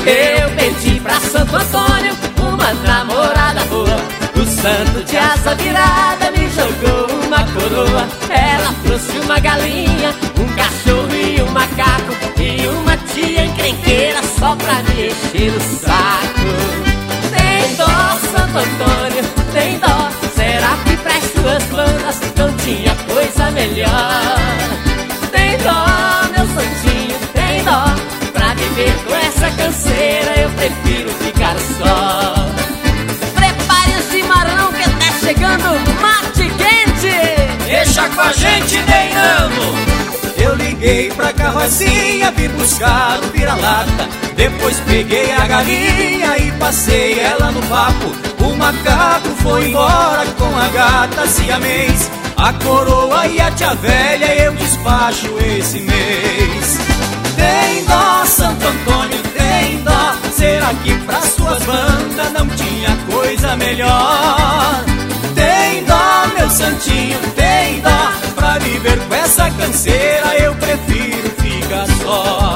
Eu pedi pra Santo Antônio uma namorada boa. O santo de asa virada me jogou uma coroa. Ela trouxe uma galinha, um cachorro e um macaco, e uma tia encrenqueira só pra me encher o saco. Tem dó, Santo Antônio, tem dó. Será que pras suas bandas não tinha coisa melhor? Tem dó, meu santinho, tem dó. Pra viver com essa canseira eu prefiro ficar só. Prepare o chimarrão que tá chegando mate quente. Deixa com a gente, Neinamo. Eu liguei pra carrocinha, vim buscar o vira-lata. Depois peguei a galinha e passei ela no papo. O macaco foi embora com a gata siamês. A coroa e a tia velha eu despacho esse mês. Tem dó, Santo Antônio, tem dó. Será que pra suas bandas não tinha coisa melhor? Tem dó, meu santinho, tem dó. Pra viver com essa canseira eu prefiro ficar só.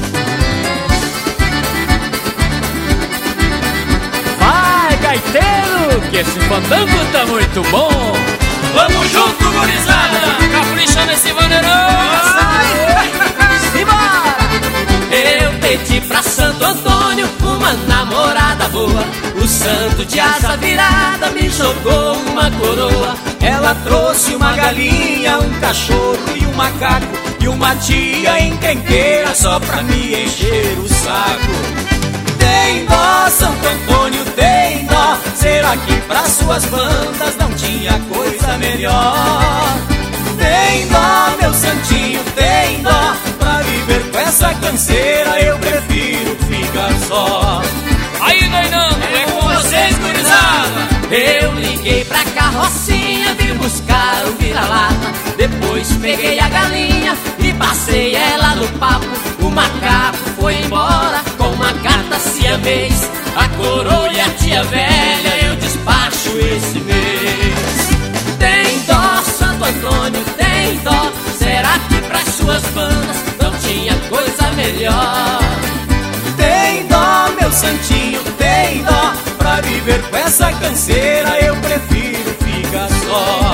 Vai, gaiteiro, que esse fandango tá muito bom. Vamos junto, gurizada. Capricha nesse vaneirão. Simbora! Eu pedi pra Santo Antônio uma namorada boa. O santo de asa virada me jogou uma coroa. Ela trouxe uma galinha, um cachorro e um macaco, e uma tia encrenqueira só pra me encher o saco. Tem dó, Santo Antônio, tem dó. Será que pra suas bandas não tinha coisa melhor? Tem dó, meu santinho, tem dó. Pra viver com essa canseira eu prefiro ficar só. Aí, Neinamo, é com vocês, gurizada. Eu liguei pra carrocinha, vim buscar o vira-lata. Depois peguei a galinha e passei ela no papo. O macaco foi embora com uma gata siamês. A coroa e a tia velha eu despacho esse mês. Tem dó, Santo Antônio, tem dó. Será que pras suas bandas não tinha coisa melhor? Tem dó, meu santinho, tem dó. Pra viver com essa canseira eu prefiro ficar só.